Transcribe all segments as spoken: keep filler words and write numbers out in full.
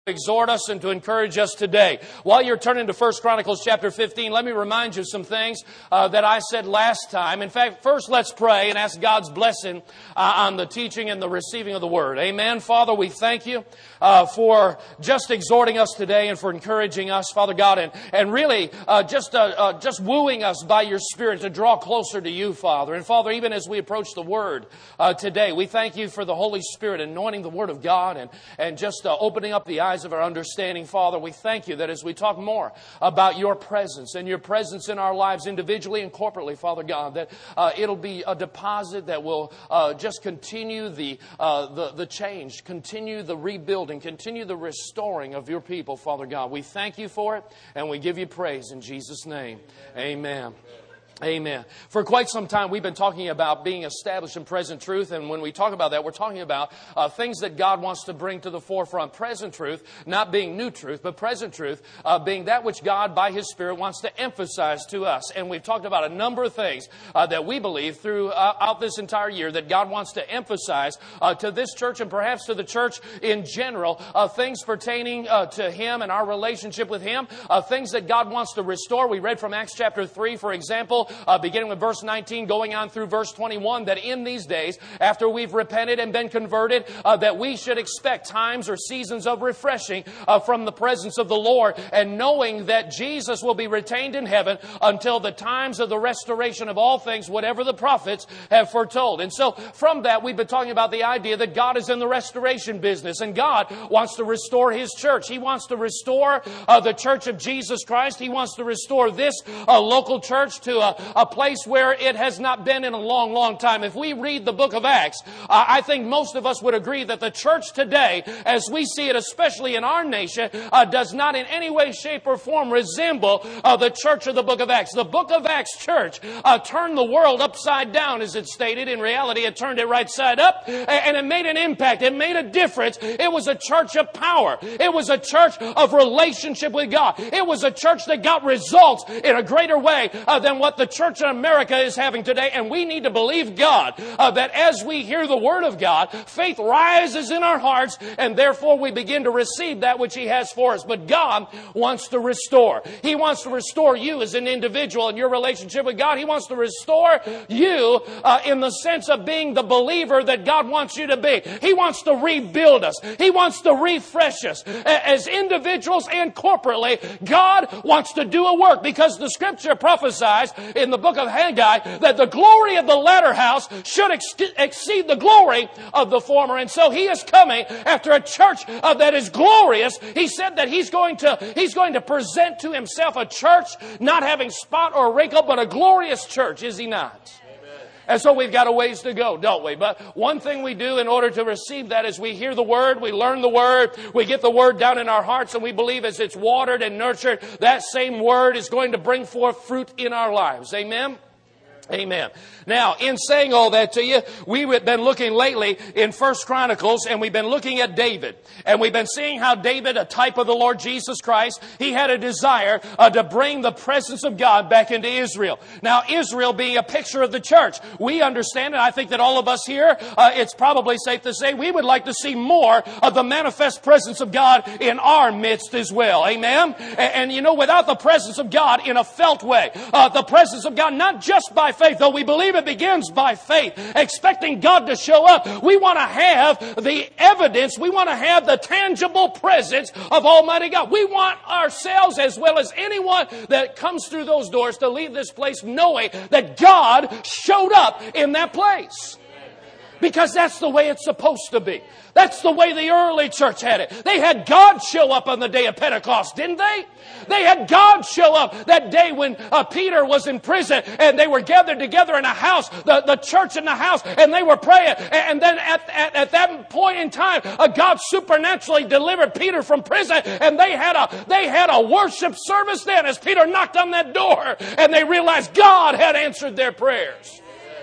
exhort us and to encourage us today. While you're turning to First Chronicles chapter fifteen, let me remind you of some things uh, that I said last time. In fact, first let's pray and ask God's blessing uh, on the teaching and the receiving of the Word. Amen. Father, we thank you uh, for just exhorting us today and for encouraging us, Father God, and, and really uh, just, uh, uh, just wooing us by your Spirit to draw closer to you, Father. And Father, even as we approach the Word uh, today, we thank you for the Holy Spirit anointing the Word of God and, and just uh, opening up the eyes of our understanding. Father, we thank you that as we talk more about your presence and your presence in our lives individually and corporately, Father God, that uh, it'll be a deposit that will uh, just continue the, uh, the the change, continue the rebuilding, continue the restoring of your people, Father God. We thank you for it and we give you praise in Jesus' name. Amen. Amen. For quite some time, we've been talking about being established in present truth. And when we talk about that, we're talking about uh, things that God wants to bring to the forefront. Present truth, not being new truth, but present truth uh, being that which God, by His Spirit, wants to emphasize to us. And we've talked about a number of things uh, that we believe throughout this entire year that God wants to emphasize uh, to this church and perhaps to the church in general. Uh, things pertaining uh, to Him and our relationship with Him. Uh, things that God wants to restore. We read from Acts chapter three, for example, Uh, beginning with verse nineteen, going on through verse twenty-one, that in these days, after we've repented and been converted, uh, that we should expect times or seasons of refreshing uh, from the presence of the Lord, and knowing that Jesus will be retained in heaven until the times of the restoration of all things, whatever the prophets have foretold. And so from that, we've been talking about the idea that God is in the restoration business, and God wants to restore His church. He wants to restore uh, the church of Jesus Christ. He wants to restore this uh, local church to a, a place where it has not been in a long, long time. If we read the book of Acts, uh, I think most of us would agree that the church today, as we see it, especially in our nation, uh, does not in any way, shape, or form resemble uh, the church of the book of Acts. The book of Acts church uh, turned the world upside down, as it stated. In reality, it turned it right side up, and it made an impact. It made a difference. It was a church of power. It was a church of relationship with God. It was a church that got results in a greater way uh, than what the church in America is having today. And we need to believe God uh, that as we hear the Word of God, faith rises in our hearts, and therefore we begin to receive that which He has for us. But God wants to restore. He wants to restore you as an individual in your relationship with God. He wants to restore you uh, in the sense of being the believer that God wants you to be. He wants to rebuild us. He wants to refresh us. As individuals and corporately, God wants to do a work, because the Scripture prophesies in the book of Haggai that the glory of the latter house should ex- exceed the glory of the former. And so He is coming after a church uh, that is glorious. He said that He's going to He's going to present to Himself a church not having spot or wrinkle, but a glorious church, is He not? And so we've got a ways to go, don't we? But one thing we do in order to receive that is we hear the Word, we learn the Word, we get the Word down in our hearts, and we believe as it's watered and nurtured, that same Word is going to bring forth fruit in our lives. Amen? Amen. Now, in saying all that to you, we've been looking lately in First Chronicles, and we've been looking at David. And we've been seeing how David, a type of the Lord Jesus Christ, he had a desire uh, to bring the presence of God back into Israel. Now, Israel being a picture of the church, we understand, and I think that all of us here, uh, it's probably safe to say, we would like to see more of the manifest presence of God in our midst as well. Amen? And, and you know, without the presence of God in a felt way, uh, the presence of God not just by faith, though we believe it begins by faith, expecting God to show up. We want to have the evidence. We want to have the tangible presence of Almighty God. We want ourselves, as well as anyone that comes through those doors, to leave this place knowing that God showed up in that place. Because that's the way it's supposed to be. That's the way the early church had it. They had God show up on the day of Pentecost, didn't they? They had God show up that day when uh, Peter was in prison, and they were gathered together in a house, the, the church in the house, and they were praying. And then at, at, at that point in time, uh, God supernaturally delivered Peter from prison, and they had a they had a worship service then as Peter knocked on that door, and they realized God had answered their prayers.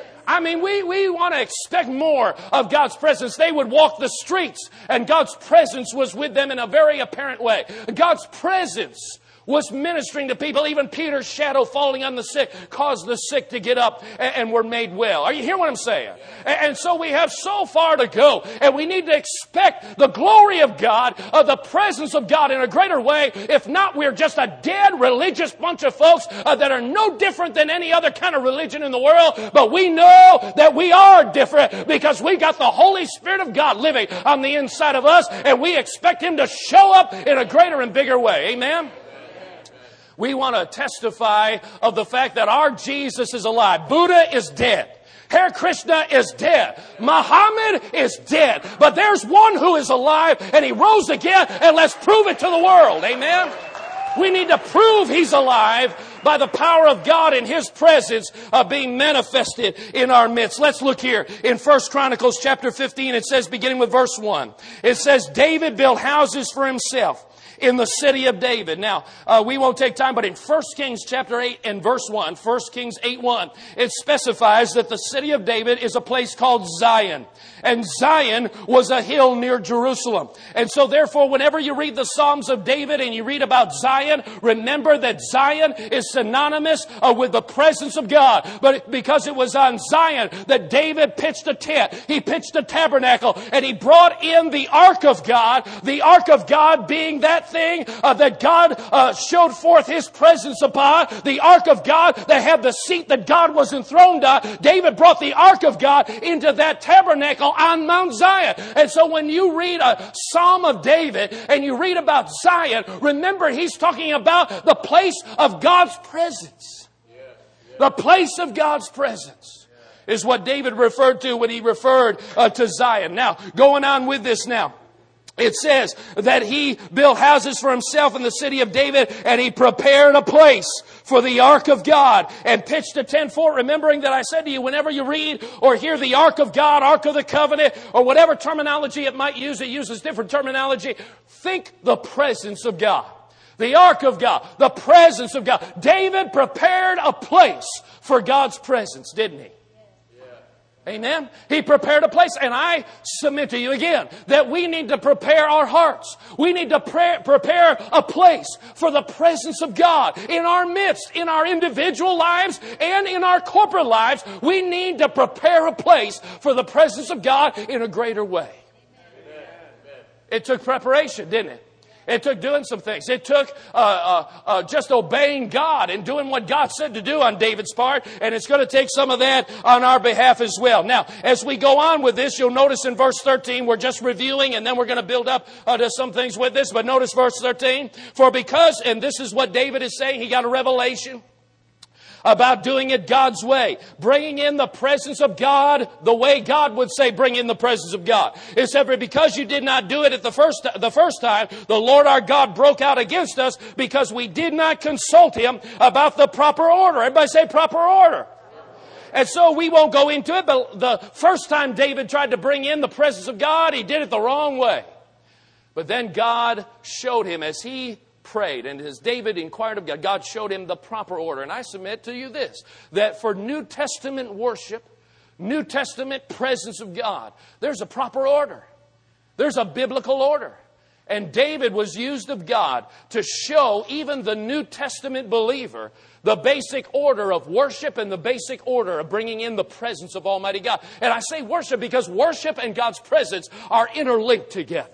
I mean, we, we want to expect more of God's presence. They would walk the streets, and God's presence was with them in a very apparent way. God's presence was ministering to people. Even Peter's shadow falling on the sick caused the sick to get up and, and were made well. Are you hearing what I'm saying? And, and so we have so far to go, and we need to expect the glory of God, of the presence of God in a greater way. If not, we're just a dead religious bunch of folks uh, that are no different than any other kind of religion in the world. But we know that we are different because we got the Holy Spirit of God living on the inside of us, and we expect Him to show up in a greater and bigger way. Amen? We want to testify of the fact that our Jesus is alive. Buddha is dead. Hare Krishna is dead. Muhammad is dead. But there's one who is alive, and He rose again, and let's prove it to the world. Amen? We need to prove He's alive by the power of God and His presence uh, being manifested in our midst. Let's look here in First Chronicles chapter fifteen. It says, beginning with verse one, it says, David built houses for himself in the city of David. Now, uh, we won't take time, but in First Kings chapter eight and verse one, First Kings eight one, it specifies that the city of David is a place called Zion. And Zion was a hill near Jerusalem. And so therefore, whenever you read the Psalms of David and you read about Zion, remember that Zion is synonymous uh, with the presence of God. But because it was on Zion that David pitched a tent, he pitched a tabernacle, and he brought in the ark of God, the ark of God being that thing uh, that God uh, showed forth His presence upon, the ark of God that had the seat that God was enthroned on. David brought the ark of God into that tabernacle on Mount Zion. And so when you read a Psalm of David and you read about Zion, remember he's talking about the place of God's presence. The place of God's presence is what David referred to when he referred uh, to Zion. Now, going on with this now. It says that he built houses for himself in the city of David, and he prepared a place for the ark of God and pitched a tent for it. Remembering that I said to you, whenever you read or hear the ark of God, ark of the covenant, or whatever terminology it might use, it uses different terminology. Think the presence of God. The ark of God, the presence of God. David prepared a place for God's presence, didn't he? Amen. He prepared a place, and I submit to you again that we need to prepare our hearts. We need to pray, prepare a place for the presence of God in our midst, in our individual lives and in our corporate lives. We need to prepare a place for the presence of God in a greater way. Amen. It took preparation, didn't it? It took doing some things. It took uh, uh, uh, just obeying God and doing what God said to do on David's part. And it's going to take some of that on our behalf as well. Now, as we go on with this, you'll notice in verse thirteen, we're just reviewing, and then we're going to build up uh, to some things with this. But notice verse thirteen. For because, and this is what David is saying, he got a revelation about doing it God's way. Bringing in the presence of God the way God would say bring in the presence of God. It said, because you did not do it at the first, the first time, the Lord our God broke out against us because we did not consult Him about the proper order. Everybody say proper order. And so we won't go into it, but the first time David tried to bring in the presence of God, he did it the wrong way. But then God showed him as he prayed, and as David inquired of God, God showed him the proper order. And I submit to you this, that for New Testament worship, New Testament presence of God, there's a proper order. There's a biblical order. And David was used of God to show even the New Testament believer the basic order of worship and the basic order of bringing in the presence of Almighty God. And I say worship because worship and God's presence are interlinked together.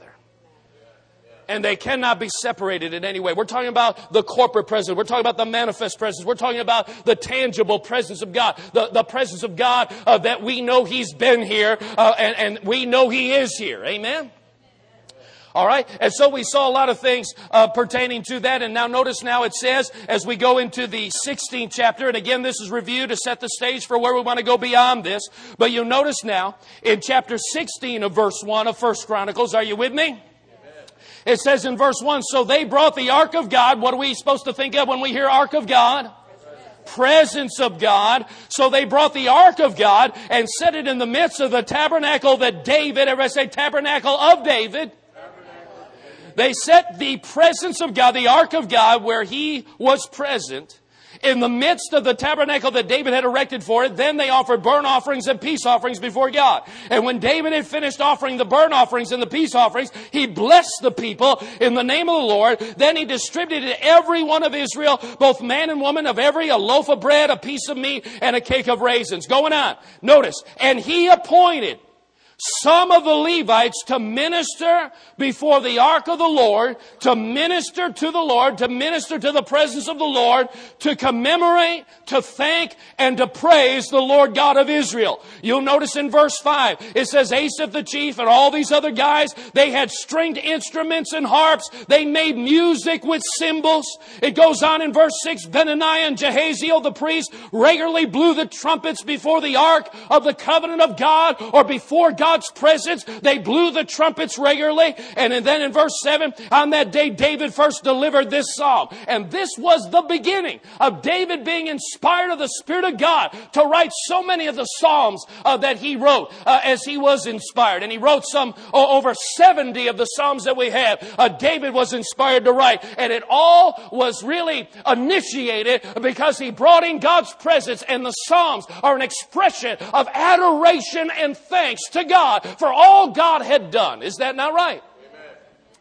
And they cannot be separated in any way. We're talking about the corporate presence. We're talking about the manifest presence. We're talking about the tangible presence of God. The, the presence of God uh, that we know He's been here uh, and, and we know He is here. Amen? All right. And so we saw a lot of things uh, pertaining to that. And now notice now it says, as we go into the sixteenth chapter, and again, this is review to set the stage for where we want to go beyond this. But you'll notice now in chapter sixteen of verse one of First Chronicles, are you with me? It says in verse one, so they brought the ark of God. What are we supposed to think of when we hear ark of God? Presence of God. So they brought the ark of God and set it in the midst of the tabernacle that David, everybody say tabernacle of David. They set the presence of God, the ark of God, where He was present, in the midst of the tabernacle that David had erected for it, then they offered burnt offerings and peace offerings before God. And when David had finished offering the burnt offerings and the peace offerings, he blessed the people in the name of the Lord. Then he distributed to every one of Israel, both man and woman, of every a loaf of bread, a piece of meat, and a cake of raisins. Going on. Notice, and he appointed some of the Levites to minister before the ark of the Lord, to minister to the Lord, to minister to the presence of the Lord, to commemorate, to thank, and to praise the Lord God of Israel. You'll notice in verse five, it says Asaph the chief and all these other guys, they had stringed instruments and harps. They made music with cymbals. It goes on in verse six, Benaniah and Jehaziel the priest regularly blew the trumpets before the ark of the covenant of God, or before God. God's presence. They blew the trumpets regularly. And then in verse seven, on that day David first delivered this psalm. And this was the beginning of David being inspired of the Spirit of God to write so many of the psalms uh, that he wrote uh, as he was inspired. And he wrote some oh, over seventy of the psalms that we have. Uh, David was inspired to write. And it all was really initiated because he brought in God's presence. And the psalms are an expression of adoration and thanks to God. God for all God had done. Is that not right? Amen.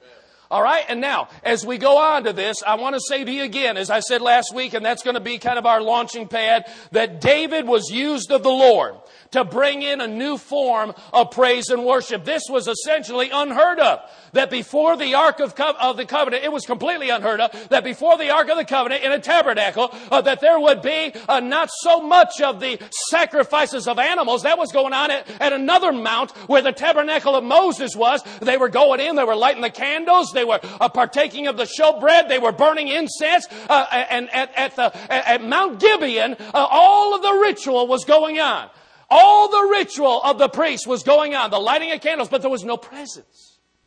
All right. And now, as we go on to this, I want to say to you again, as I said last week, and that's going to be kind of our launching pad, that David was used of the Lord to bring in a new form of praise and worship. This was essentially unheard of. That before the Ark of, Co- of the Covenant, it was completely unheard of, that before the Ark of the Covenant in a tabernacle, uh, that there would be uh, not so much of the sacrifices of animals. That was going on at, at another mount where the tabernacle of Moses was. They were going in, they were lighting the candles, they were uh, partaking of the showbread, they were burning incense, uh, and at, at, the, at Mount Gibeon, uh, all of the ritual was going on. All the ritual of the priest was going on, the lighting of candles, but there was no presence.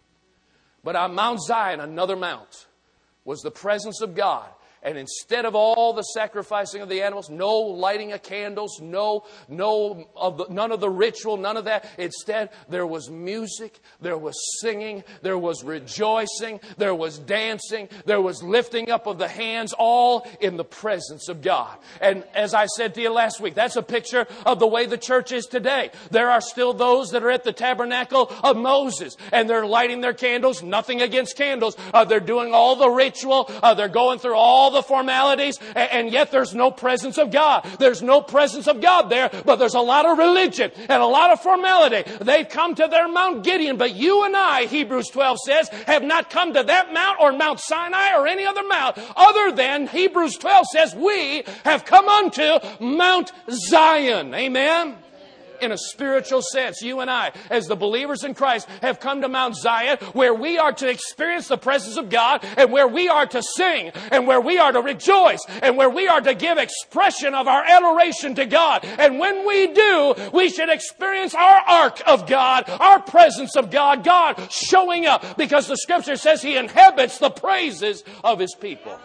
But on Mount Zion, another mount, was the presence of God. And instead of all the sacrificing of the animals, no lighting of candles, no, no of the, none of the ritual, none of that. Instead, there was music, there was singing, there was rejoicing, there was dancing, there was lifting up of the hands, all in the presence of God. And as I said to you last week, that's a picture of the way the church is today. There are still those that are at the tabernacle of Moses, and they're lighting their candles, nothing against candles. Uh, they're doing all the ritual, uh, they're going through all the formalities, and yet there's no presence of God. There's no presence of God there, but there's a lot of religion and a lot of formality. They've come to their Mount Gideon, but you and I, Hebrews twelve says, have not come to that mount or Mount Sinai or any other mount other than, Hebrews twelve says, we have come unto Mount Zion. Amen? In a spiritual sense, you and I, as the believers in Christ, have come to Mount Zion, where we are to experience the presence of God, and where we are to sing, and where we are to rejoice, and where we are to give expression of our adoration to God. And when we do, we should experience our ark of God, our presence of God, God showing up, because the Scripture says He inhabits the praises of His people.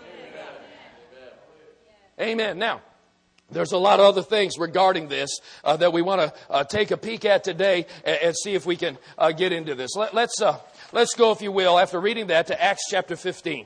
Amen. Now, there's a lot of other things regarding this uh, that we want to uh, take a peek at today and, and see if we can uh, get into this. Let, let's uh, let's go, if you will, after reading that, to Acts chapter fifteen.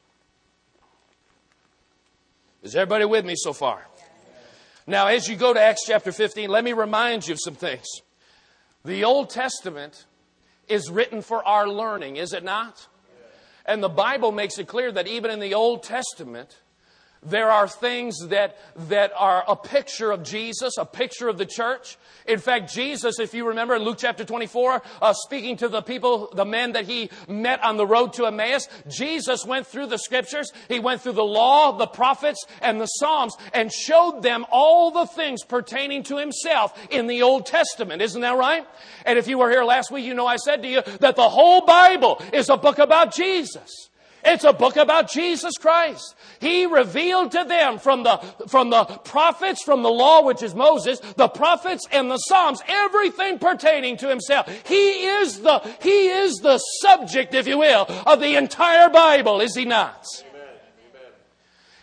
Is everybody with me so far? Now, as you go to Acts chapter fifteen, let me remind you of some things. The Old Testament is written for our learning, is it not? And the Bible makes it clear that even in the Old Testament, there are things that that are a picture of Jesus, a picture of the church. In fact, Jesus, if you remember in Luke chapter twenty-four, uh, speaking to the people, the men that He met on the road to Emmaus, Jesus went through the Scriptures. He went through the law, the prophets, and the Psalms, and showed them all the things pertaining to Himself in the Old Testament. Isn't that right? And if you were here last week, you know I said to you that the whole Bible is a book about Jesus. It's a book about Jesus Christ. He revealed to them from the, from the prophets, from the law, which is Moses, the prophets and the Psalms, everything pertaining to Himself. He is the, He is the subject, if you will, of the entire Bible, is He not? Amen.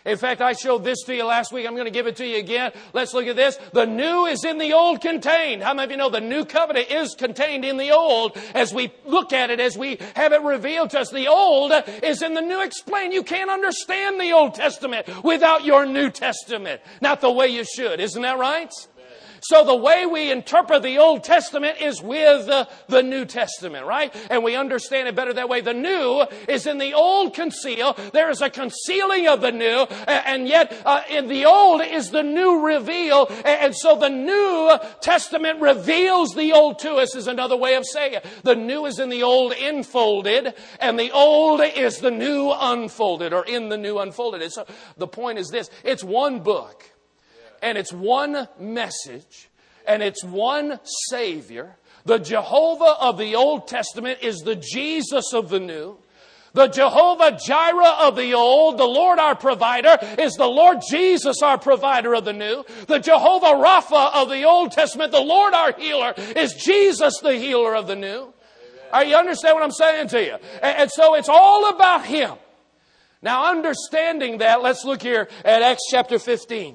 In fact, I showed this to you last week. I'm going to give it to you again. Let's look at this. The new is in the old contained. How many of you know the new covenant is contained in the old as we look at it, as we have it revealed to us? The old is in the new explained. You can't understand the Old Testament without your New Testament. Not the way you should. Isn't that right? So the way we interpret the Old Testament is with uh, the New Testament, right? And we understand it better that way. The new is in the old conceal. There is a concealing of the new, and yet uh, in the old is the new reveal. And so the New Testament reveals the old to us is another way of saying it. The new is in the old enfolded, and the old is the new unfolded, or in the new unfolded. And so the point is this. It's one book. And it's one message, and it's one Savior. The Jehovah of the Old Testament is the Jesus of the New. The Jehovah Jireh of the Old, the Lord our provider, is the Lord Jesus our provider of the New. The Jehovah Rapha of the Old Testament, the Lord our healer, is Jesus the healer of the New. Are you understand what I'm saying to you? And, and so it's all about Him. Now, understanding that, let's look here at Acts chapter fifteen.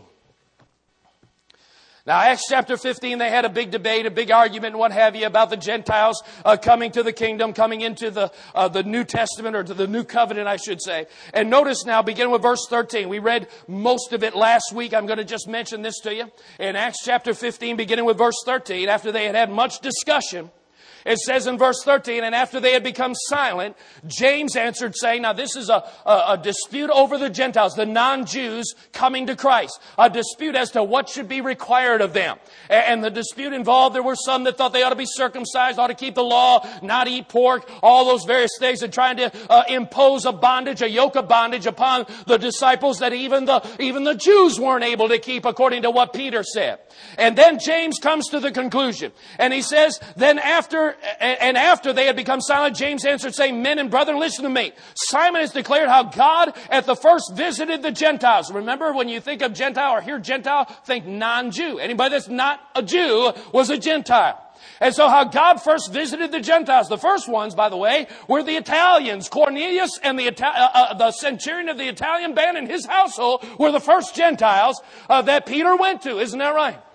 Now, Acts chapter fifteen, they had a big debate, a big argument, and what have you, about the Gentiles uh, coming to the kingdom, coming into the uh, the New Testament, or to the New Covenant, I should say. And notice now, beginning with verse thirteen. We read most of it last week. I'm going to just mention this to you. In Acts chapter fifteen, beginning with verse thirteen, after they had had much discussion, it says in verse thirteen, and after they had become silent, James answered, saying, now this is a, a, a dispute over the Gentiles, the non-Jews coming to Christ. A dispute as to what should be required of them. And, and the dispute involved, there were some that thought they ought to be circumcised, ought to keep the law, not eat pork, all those various things, and trying to uh, impose a bondage, a yoke of bondage upon the disciples that even the, even the Jews weren't able to keep, according to what Peter said. And then James comes to the conclusion. And he says, then after And after they had become silent, James answered, saying, men and brethren, listen to me. Simon has declared how God at the first visited the Gentiles. Remember, when you think of Gentile or hear Gentile, think non-Jew. Anybody that's not a Jew was a Gentile. And so how God first visited the Gentiles. The first ones, by the way, were the Italians. Cornelius and the, Ita- uh, uh, the centurion of the Italian band and his household were the first Gentiles uh, that Peter went to. Isn't that right?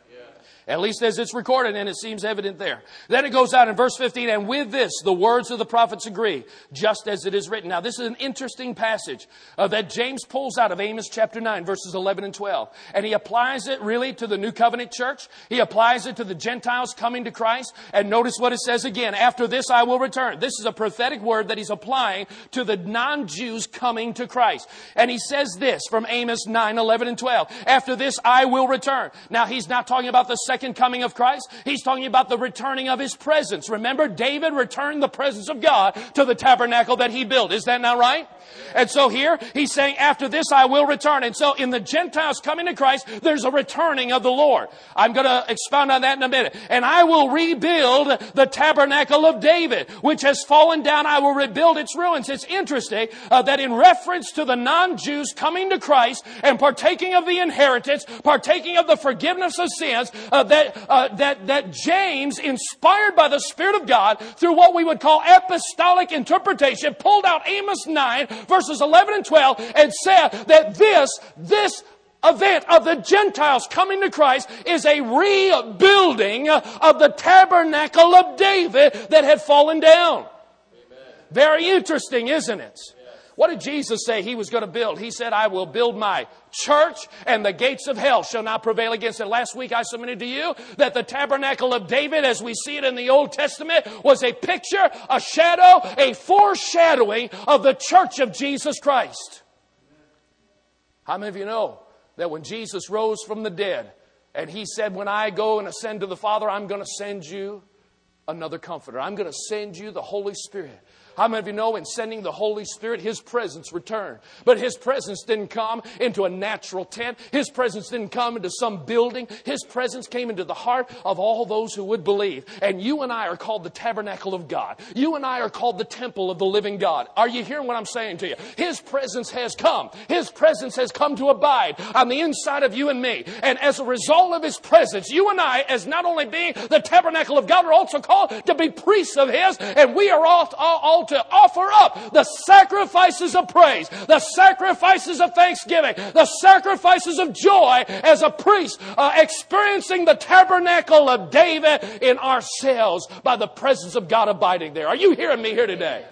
At least as it's recorded, and it seems evident there. Then it goes out in verse fifteen, and with this, the words of the prophets agree, just as it is written. Now, this is an interesting passage uh, that James pulls out of Amos chapter nine, verses eleven and twelve. And he applies it really to the New Covenant church. He applies it to the Gentiles coming to Christ. And notice what it says again, after this I will return. This is a prophetic word that he's applying to the non-Jews coming to Christ. And he says this from Amos nine, eleven and twelve. After this I will return. Now, he's not talking about the second coming of Christ. He's talking about the returning of His presence. Remember, David returned the presence of God to the tabernacle that he built. Is that not right? And so here, he's saying, after this I will return. And so in the Gentiles coming to Christ, there's a returning of the Lord. I'm going to expound on that in a minute. And I will rebuild the tabernacle of David, which has fallen down. I will rebuild its ruins. It's interesting uh, that in reference to the non-Jews coming to Christ and partaking of the inheritance, partaking of the forgiveness of sins, uh, that, uh, that, that James, inspired by the Spirit of God, through what we would call apostolic interpretation, pulled out Amos nine, verses eleven and twelve, and said that this, this event of the Gentiles coming to Christ is a rebuilding of the tabernacle of David that had fallen down. Amen. Very interesting, isn't it? Yes. What did Jesus say He was going to build? He said, I will build my church, and the gates of hell shall not prevail against it. Last week I submitted to you that the tabernacle of David, as we see it in the Old Testament, was a picture, a shadow, a foreshadowing of the church of Jesus Christ. How many of you know that when Jesus rose from the dead, and He said, when I go and ascend to the Father, I'm going to send you another comforter. I'm going to send you the Holy Spirit. How many of you know in sending the Holy Spirit, His presence returned? But His presence didn't come into a natural tent. His presence didn't come into some building. His presence came into the heart of all those who would believe. And you and I are called the tabernacle of God. You and I are called the temple of the living God. Are you hearing what I'm saying to you? His presence has come. His presence has come to abide on the inside of you and me. And as a result of His presence, you and I, as not only being the tabernacle of God, are also called to be priests of His. And we are all, all called to offer up the sacrifices of praise, the sacrifices of thanksgiving, the sacrifices of joy as a priest uh, experiencing the tabernacle of David in ourselves by the presence of God abiding there. Are you hearing me here today?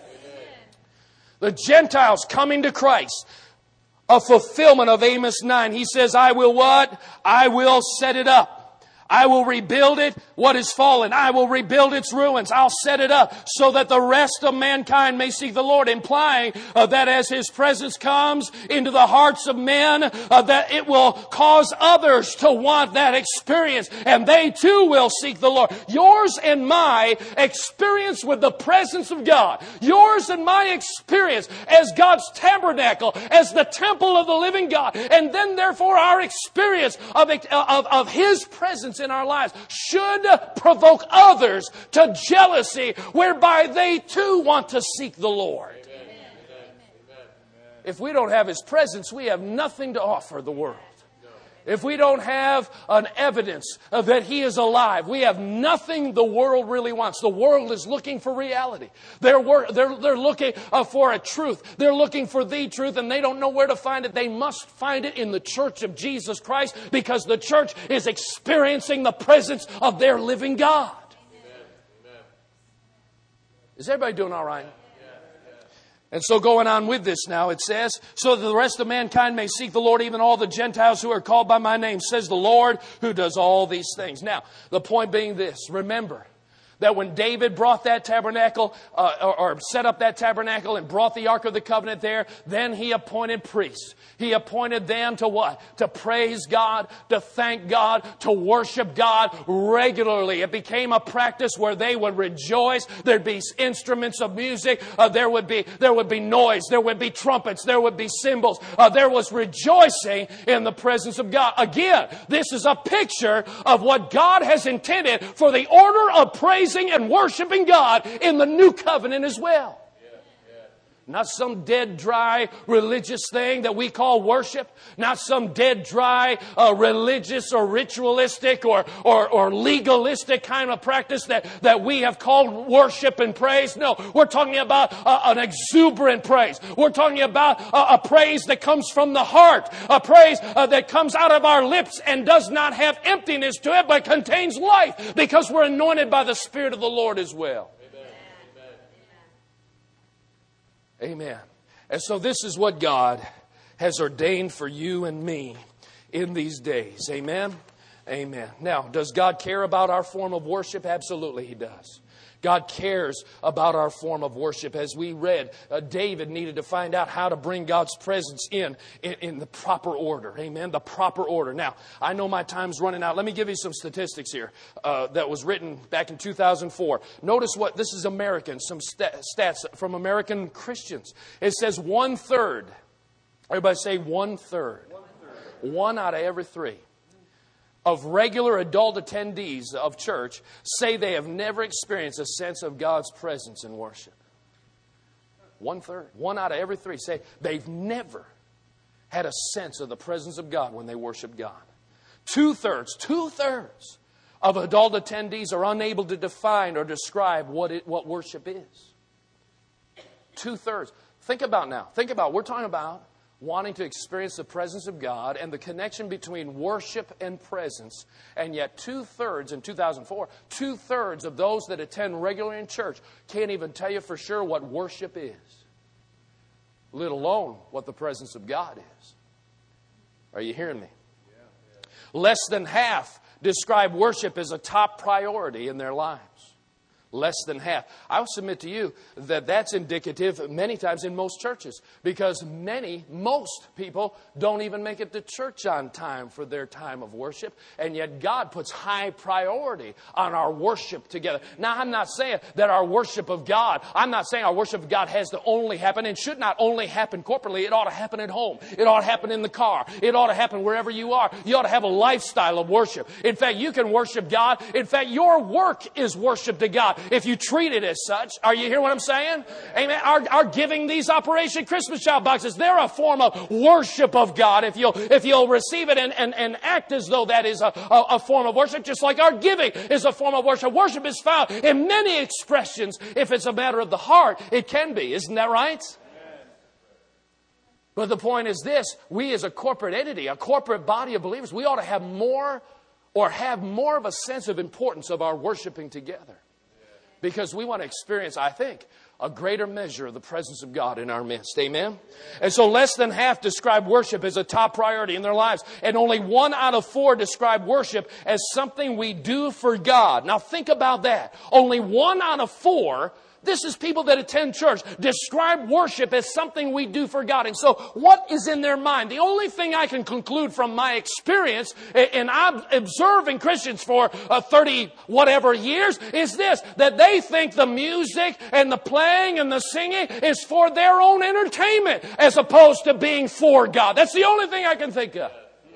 The Gentiles coming to Christ. A fulfillment of Amos nine. He says, I will what? I will set it up. I will rebuild it, what is fallen. I will rebuild its ruins. I'll set it up so that the rest of mankind may seek the Lord. Implying uh, that as His presence comes into the hearts of men, uh, that it will cause others to want that experience. And they too will seek the Lord. Yours and my experience with the presence of God. Yours and my experience as God's tabernacle, as the temple of the living God. And then therefore our experience of, of, of His presence in our lives should provoke others to jealousy, whereby they too want to seek the Lord. Amen. If we don't have His presence, we have nothing to offer the world. If we don't have an evidence of that He is alive, we have nothing the world really wants. The world is looking for reality. They're, they're, they're looking uh, for a truth. They're looking for the truth, and they don't know where to find it. They must find it in the church of Jesus Christ, because the church is experiencing the presence of their living God. Amen. Is everybody doing all right? And so going on with this now, it says, so that the rest of mankind may seek the Lord, even all the Gentiles who are called by my name, says the Lord who does all these things. Now, the point being this, remember that when David brought that tabernacle, uh, or, or set up that tabernacle and brought the Ark of the Covenant there, then he appointed priests. He appointed them to what? To praise God, to thank God, to worship God regularly. It became a practice where they would rejoice. There'd be instruments of music. Uh, there would be there would be noise. There would be trumpets. There would be cymbals. Uh, there was rejoicing in the presence of God. Again, this is a picture of what God has intended for the order of praise and worshiping God in the new covenant as well. Yeah, yeah. Not some dead, dry religious thing that we call worship. Not some dead, dry uh, religious or ritualistic or, or, or legalistic kind of practice that, that we have called worship and praise. No, we're talking about uh, an exuberant praise. We're talking about uh, a praise that comes from the heart. A praise uh, that comes out of our lips and does not have emptiness to it, but contains life, because we're anointed by the Spirit of the Lord as well. Amen. And so this is what God has ordained for you and me in these days. Amen. Amen. Now, does God care about our form of worship? Absolutely He does. God cares about our form of worship. As we read, uh, David needed to find out how to bring God's presence in, in, in the proper order. Amen? The proper order. Now, I know my time's running out. Let me give you some statistics here uh, that was written back in two thousand four. Notice what, this is American, some st- stats from American Christians. It says one third. Everybody say one third. One third. One out of every three of regular adult attendees of church say they have never experienced a sense of God's presence in worship. One third. One out of every three say they've never had a sense of the presence of God when they worship God. Two thirds, two thirds of adult attendees are unable to define or describe what it, what worship is. Two thirds. Think about now. Think about, we're talking about wanting to experience the presence of God and the connection between worship and presence. And yet two-thirds in two thousand four, two-thirds of those that attend regularly in church can't even tell you for sure what worship is, let alone what the presence of God is. Are you hearing me? Yeah, yeah. Less than half describe worship as a top priority in their lives. Less than half. I will submit to you that that's indicative many times in most churches, because many, most people don't even make it to church on time for their time of worship, and yet God puts high priority on our worship together. Now, I'm not saying that our worship of God, I'm not saying our worship of God has to only happen and should not only happen corporately. It ought to happen at home. It ought to happen in the car. It ought to happen wherever you are. You ought to have a lifestyle of worship. In fact, you can worship God. In fact, your work is worship to God. if you treat it as such. Are you hearing what I'm saying? Amen. Our, our giving these Operation Christmas Child boxes, they're a form of worship of God. If you'll, if you'll receive it and, and, and act as though that is a, a, a form of worship, just like our giving is a form of worship. Worship is found in many expressions. If it's a matter of the heart, it can be. Isn't that right? But the point is this, we as a corporate entity, a corporate body of believers, we ought to have more or have more of a sense of importance of our worshiping together. Because we want to experience, I think, a greater measure of the presence of God in our midst. Amen? And so less than half describe worship as a top priority in their lives. And only one out of four describe worship as something we do for God. Now think about that. Only one out of four, this is people that attend church, describe worship as something we do for God. And so what is in their mind? The only thing I can conclude from my experience, and I'm observing Christians for uh, thirty whatever years, is this, that they think the music and the playing and the singing is for their own entertainment as opposed to being for God. That's the only thing I can think of.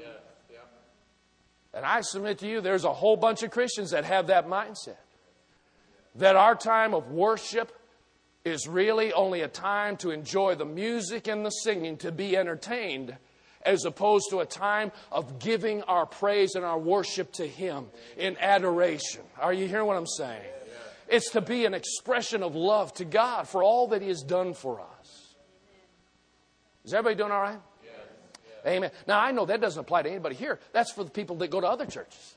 And I submit to you, there's a whole bunch of Christians that have that mindset. That our time of worship is really only a time to enjoy the music and the singing, to be entertained, as opposed to a time of giving our praise and our worship to Him in adoration. Are you hearing what I'm saying? It's to be an expression of love to God for all that He has done for us. Is everybody doing all right? Amen. Now, I know that doesn't apply to anybody here. That's for the people that go to other churches.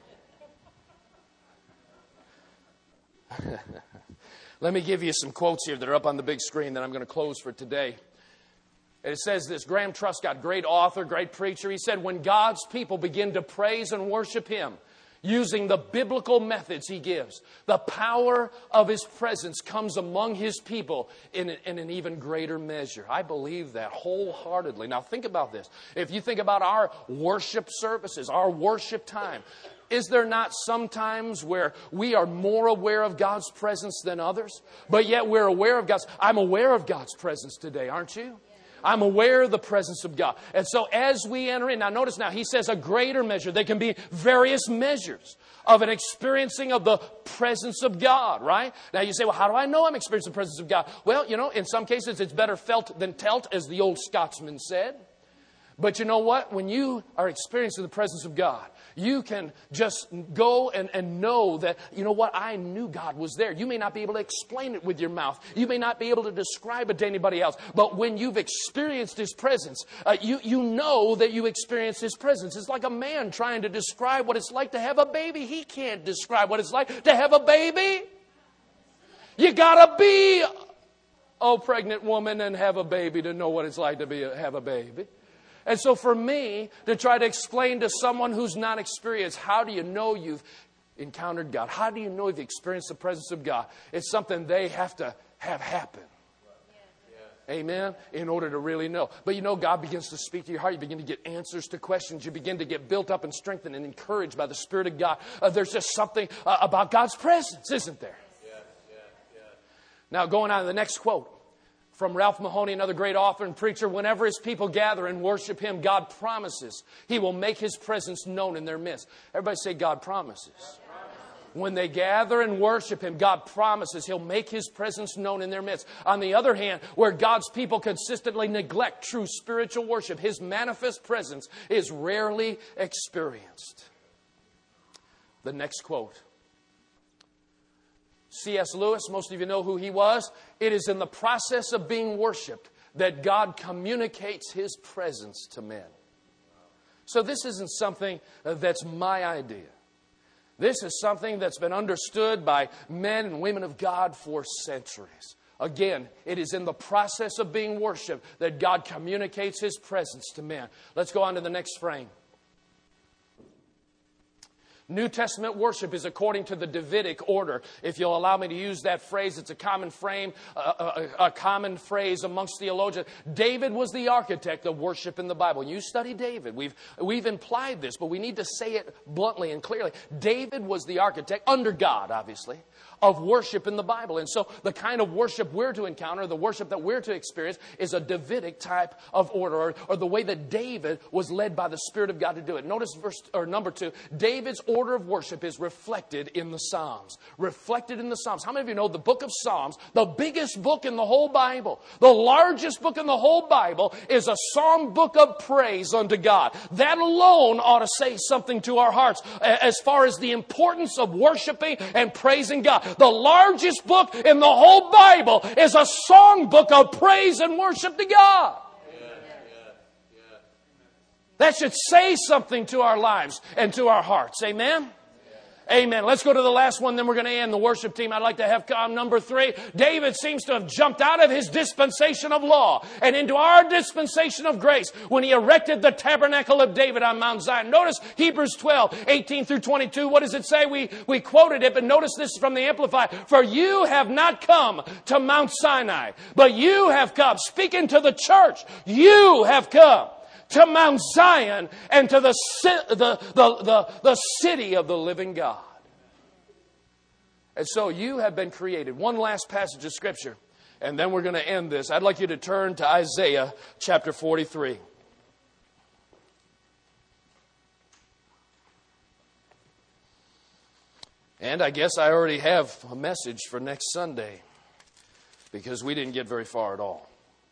Let me give you some quotes here that are up on the big screen that I'm going to close for today. And it says this, Graham Truscott, great author, great preacher. He said, when God's people begin to praise and worship Him using the biblical methods He gives, the power of His presence comes among His people in, in an even greater measure. I believe that wholeheartedly. Now think about this. If you think about our worship services, our worship time, is there not sometimes where we are more aware of God's presence than others? But yet we're aware of God's... I'm aware of God's presence today, aren't you? I'm aware of the presence of God. And so as we enter in... Now notice now, he says a greater measure. There can be various measures of an experiencing of the presence of God, right? Now you say, well, how do I know I'm experiencing the presence of God? Well, you know, in some cases it's better felt than telt, as the old Scotsman said. But you know what? When you are experiencing the presence of God, you can just go and, and know that, you know what, I knew God was there. You may not be able to explain it with your mouth. You may not be able to describe it to anybody else. But when you've experienced His presence, uh, you, you know that you experienced His presence. It's like a man trying to describe what it's like to have a baby. He can't describe what it's like to have a baby. You gotta be, oh, pregnant woman, and have a baby to know what it's like to be a, have a baby. And so for me, to try to explain to someone who's not experienced, how do you know you've encountered God? How do you know you've experienced the presence of God? It's something they have to have happen. Yeah. Amen? In order to really know. But you know, God begins to speak to your heart. You begin to get answers to questions. You begin to get built up and strengthened and encouraged by the Spirit of God. Uh, there's just something uh, about God's presence, isn't there? Yeah. Yeah. Yeah. Now, going on to the next quote. From Ralph Mahoney, another great author and preacher, whenever His people gather and worship Him, God promises He will make His presence known in their midst. Everybody say, God promises. God promises. When they gather and worship Him, God promises He'll make His presence known in their midst. On the other hand, where God's people consistently neglect true spiritual worship, His manifest presence is rarely experienced. The next quote. C S Lewis, most of you know who he was. It is in the process of being worshiped that God communicates His presence to men. So this isn't something that's my idea. This is something that's been understood by men and women of God for centuries. Again, it is in the process of being worshiped that God communicates His presence to men. Let's go on to the next frame. New Testament worship is according to the Davidic order. If you'll allow me to use that phrase, it's a common frame, a, a, a common phrase amongst theologians. David was the architect of worship in the Bible. You study David. We've, we've implied this, but we need to say it bluntly and clearly. David was the architect, under God, obviously, of worship in the Bible. And so the kind of worship we're to encounter, the worship that we're to experience, is a Davidic type of order, or, or the way that David was led by the Spirit of God to do it. Notice verse or number two, David's order order of worship is reflected in the Psalms. Reflected in the Psalms. How many of you know the book of Psalms, the biggest book in the whole Bible, the largest book in the whole Bible, is a song book of praise unto God. That alone ought to say something to our hearts as far as the importance of worshiping and praising God. The largest book in the whole Bible is a song book of praise and worship to God. That should say something to our lives and to our hearts. Amen? Amen. Let's go to the last one, then we're going to end the worship team. I'd like to have come number three. David seems to have jumped out of his dispensation of law and into our dispensation of grace when he erected the tabernacle of David on Mount Zion. Notice Hebrews twelve, eighteen through twenty-two. What does it say? We, we quoted it, but notice this from the Amplified. For you have not come to Mount Sinai, but you have come. Speaking to the church, you have come to Mount Zion and to the, the, the, the, the city of the living God. And so you have been created. One last passage of Scripture, and then we're going to end this. I'd like you to turn to Isaiah chapter forty-three. And I guess I already have a message for next Sunday, because we didn't get very far at all.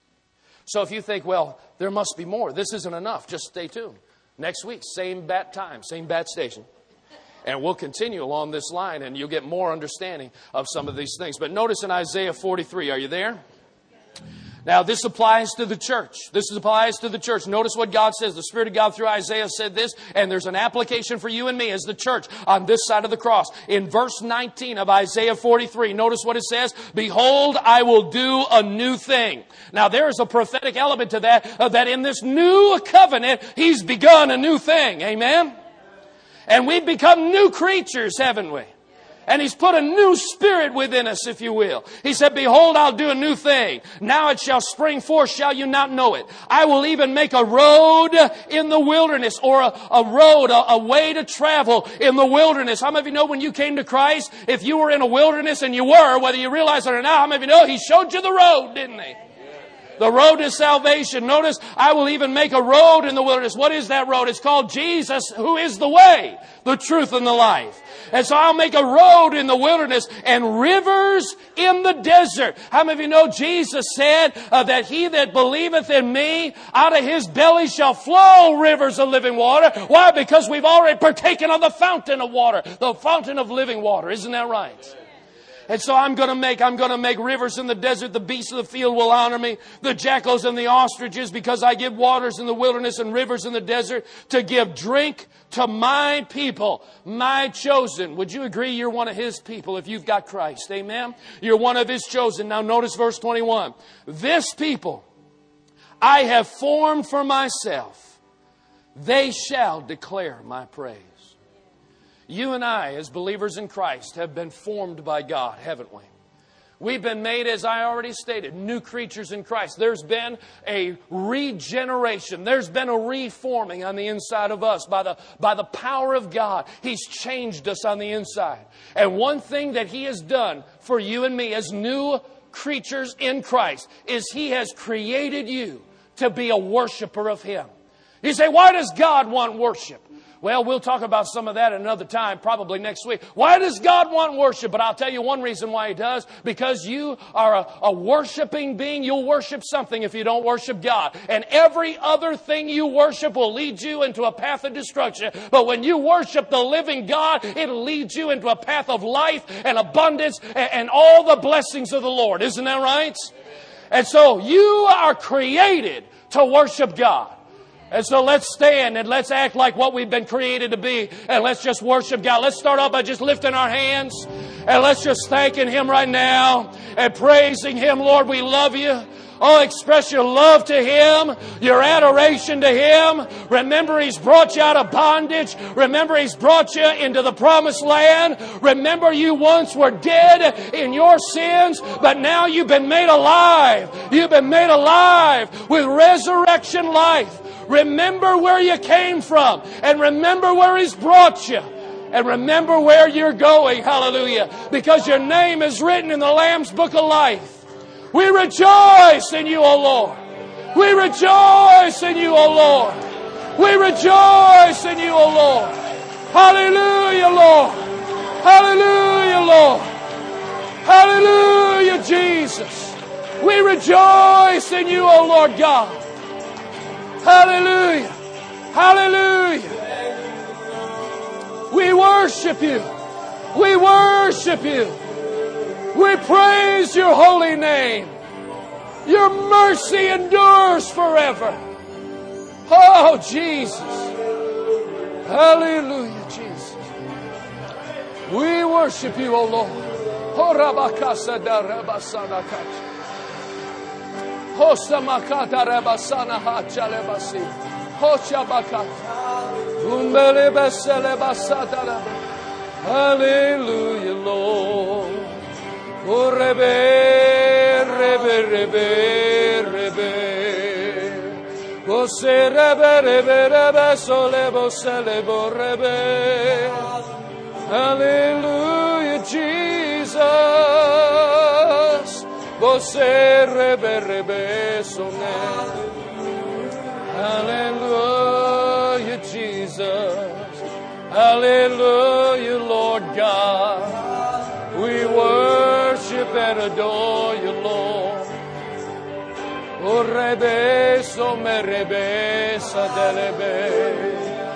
So if you think, well, there must be more, this isn't enough, just stay tuned. Next week, same bat time, same bat station. And we'll continue along this line, and you'll get more understanding of some of these things. But notice in Isaiah forty-three, are you there? Now, this applies to the church. This applies to the church. Notice what God says. The Spirit of God through Isaiah said this, and there's an application for you and me as the church on this side of the cross. In verse nineteen of Isaiah forty-three, notice what it says. Behold, I will do a new thing. Now, there is a prophetic element to that, uh, that in this new covenant, He's begun a new thing. Amen? And we've become new creatures, haven't we? And He's put a new spirit within us, if you will. He said, behold, I'll do a new thing. Now it shall spring forth, shall you not know it? I will even make a road in the wilderness, or a, a road, a, a way to travel in the wilderness. How many of you know when you came to Christ, if you were in a wilderness, and you were, whether you realize it or not, how many of you know He showed you the road, didn't He? The road to salvation. Notice, I will even make a road in the wilderness. What is that road? It's called Jesus, who is the way, the truth, and the life. And so I'll make a road in the wilderness and rivers in the desert. How many of you know Jesus said uh, that he that believeth in me, out of his belly shall flow rivers of living water? Why? Because we've already partaken of the fountain of water, the fountain of living water. Isn't that right? And so I'm going to make, I'm going to make rivers in the desert. The beasts of the field will honor me. The jackals and the ostriches, because I give waters in the wilderness and rivers in the desert to give drink to my people, my chosen. Would you agree you're one of His people if you've got Christ? Amen? You're one of His chosen. Now notice verse twenty-one. This people I have formed for myself. They shall declare my praise. You and I, as believers in Christ, have been formed by God, haven't we? We've been made, as I already stated, new creatures in Christ. There's been a regeneration. There's been a reforming on the inside of us by the, by the power of God. He's changed us on the inside. And one thing that He has done for you and me as new creatures in Christ is He has created you to be a worshiper of Him. You say, why does God want worship? Well, we'll talk about some of that another time, probably next week. Why does God want worship? But I'll tell you one reason why He does. Because you are a, a worshiping being. You'll worship something if you don't worship God. And every other thing you worship will lead you into a path of destruction. But when you worship the living God, it'll lead you into a path of life and abundance and, and all the blessings of the Lord. Isn't that right? And so you are created to worship God. And so let's stand and let's act like what we've been created to be. And let's just worship God. Let's start off by just lifting our hands. And let's just thanking Him right now and praising Him. Lord, we love You. Oh, express your love to Him, your adoration to Him. Remember, He's brought you out of bondage. Remember, He's brought you into the promised land. Remember, you once were dead in your sins, but now you've been made alive. You've been made alive with resurrection life. Remember where you came from, and remember where He's brought you. And remember where you're going. Hallelujah. Because your name is written in the Lamb's Book of Life. We rejoice in You, O Lord. We rejoice in You, O Lord. We rejoice in You, O Lord. Hallelujah, Lord. Hallelujah, Lord. Hallelujah, Jesus. We rejoice in you, O Lord God. Hallelujah. Hallelujah. We worship you. We worship you. We praise your holy name. Your mercy endures forever. Oh, Jesus. Hallelujah, Jesus. We worship you, O Lord. Oh, Rabakasa da Rabasana Kacha. Hosta Makata Rabasana Hachalebasi. Hochabakata. Umbele Besele Basatara. Hallelujah, Lord. Oh, Rebe, Rebe, Rebe, Rebe. Vose Rebe, Rebe, Rebe, Sole, Vose, Lebo, Rebe. Hallelujah, Jesus. Vose Rebe, Rebe, Sole. Hallelujah, Jesus. Hallelujah, Lord God. We worship and adore you, Lord. O rebe so me rebe sa delebe.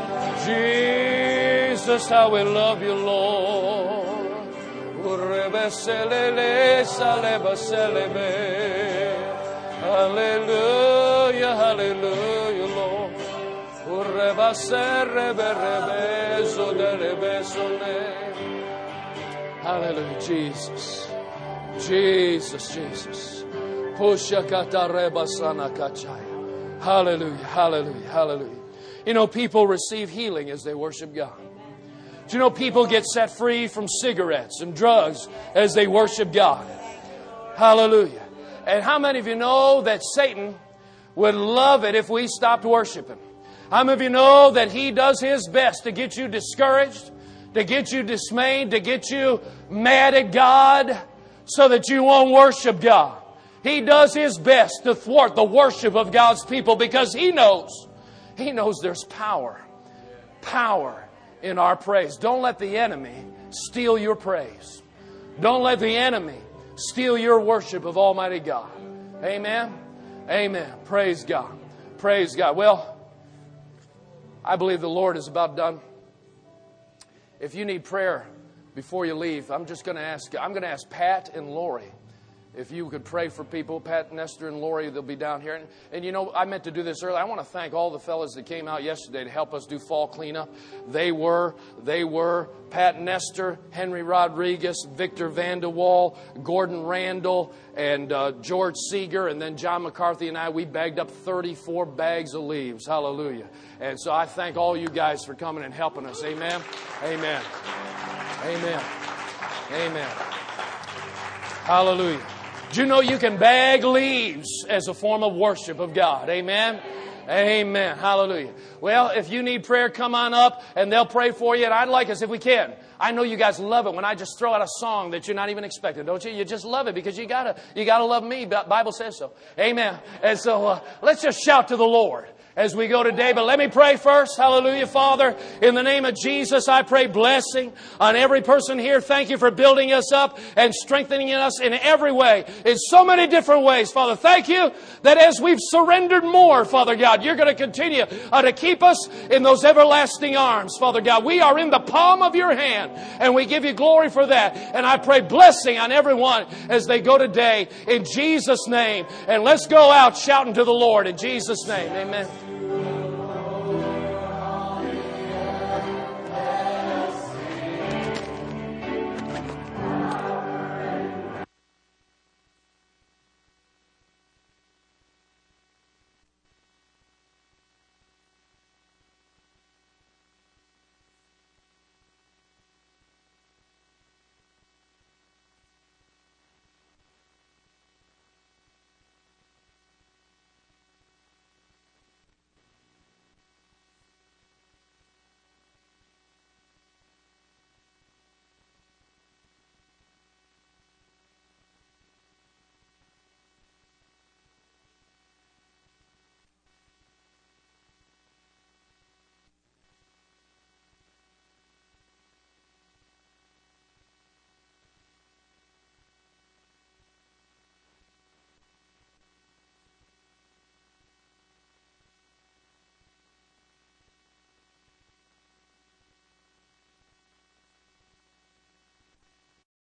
Jesus, how we love you, Lord. O rebe selele sa leba selebe. Hallelujah, hallelujah, Lord. O reba se rebe rebe so delebe so le. Hallelujah, Jesus. Jesus, Jesus. Hallelujah, hallelujah, hallelujah. You know, people receive healing as they worship God. Do you know people get set free from cigarettes and drugs as they worship God? Hallelujah. And how many of you know that Satan would love it if we stopped worshiping? How many of you know that he does his best to get you discouraged, to get you dismayed, to get you mad at God so that you won't worship God? He does his best to thwart the worship of God's people because he knows, he knows there's power, power in our praise. Don't let the enemy steal your praise. Don't let the enemy steal your worship of Almighty God. Amen? Amen. Praise God. Praise God. Well, I believe the Lord is about done. If you need prayer before you leave, I'm just going to ask, I'm going to ask Pat and Lori if you could pray for people. Pat, Nestor, and Lori, they'll be down here. And, and you know, I meant to do this earlier. I want to thank all the fellas that came out yesterday to help us do fall cleanup. They were, they were Pat Nestor, Henry Rodriguez, Victor Vandewall, Gordon Randall, and uh, George Seeger, and then John McCarthy and I, we bagged up thirty-four bags of leaves. Hallelujah. And so I thank all you guys for coming and helping us. Amen. Amen. Amen. Amen. Hallelujah. Do you know you can bag leaves as a form of worship of God? Amen. Amen. Hallelujah. Well, if you need prayer, come on up and they'll pray for you. And I'd like us, if we can, I know you guys love it when I just throw out a song that you're not even expecting, don't you? You just love it because you gotta, you gotta love me. The Bible says so. Amen. And so uh, let's just shout to the Lord as we go today. But let me pray first. Hallelujah, Father. In the name of Jesus, I pray blessing on every person here. Thank you for building us up and strengthening us in every way, in so many different ways, Father. Thank you that as we've surrendered more, Father God, you're going to continue uh, to keep us in those everlasting arms, Father God. We are in the palm of your hand, and we give you glory for that. And I pray blessing on everyone as they go today in Jesus' name. And let's go out shouting to the Lord in Jesus' name. Amen.